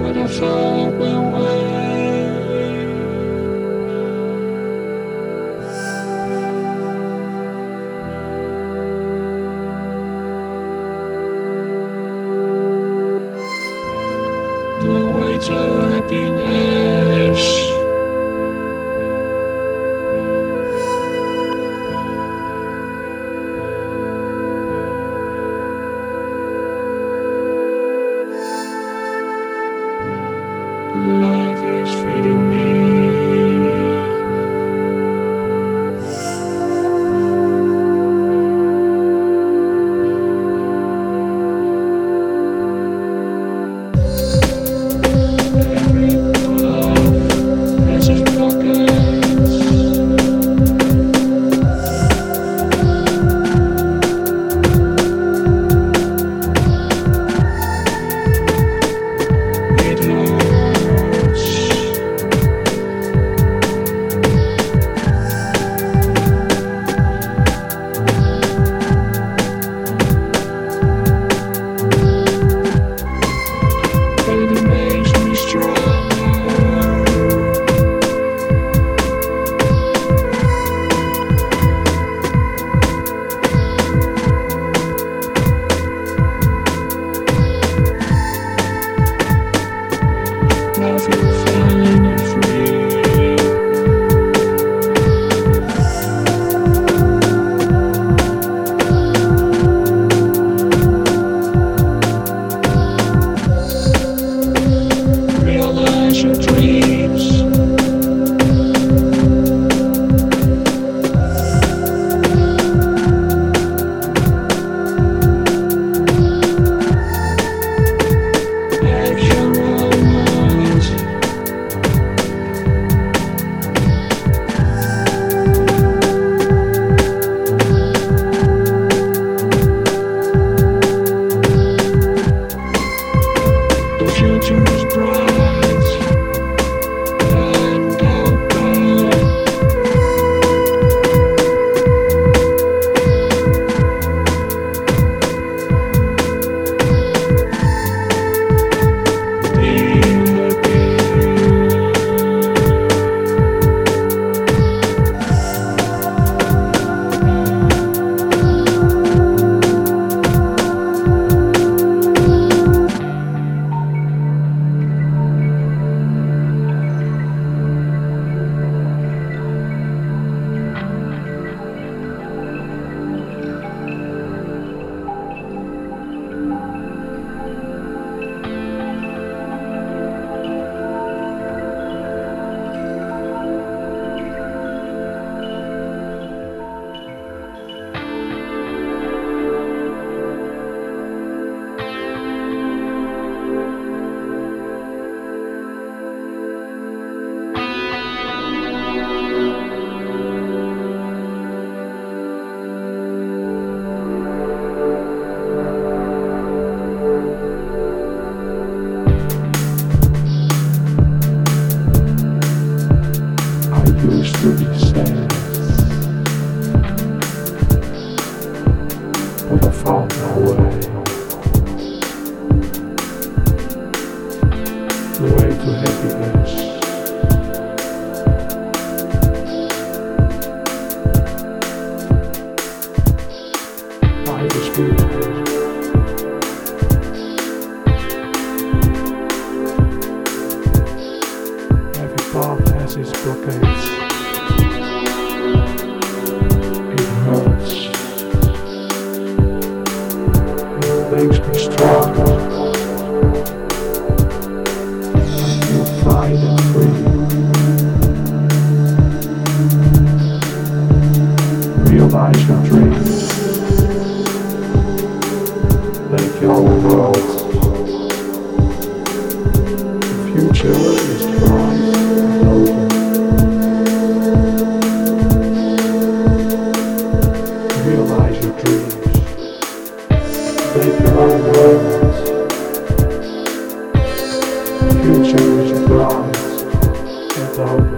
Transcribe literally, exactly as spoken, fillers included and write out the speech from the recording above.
but I felt my way. The way to happiness. Life is feeding me. Every love has its pockets. It hurts. It makes me stronger. I feel fine and free. Realize your dreams. Have your own mind. The future is bright and open. Be used to be sad, but I found my way, the way to happiness. I was beautiful. Every path has its blockades. It hurts. It makes me stronger. I feel fine and free. Realize your dreams. Make your own world. The future is bright and open. Realize your dreams. Make your own world. The future is bright and open.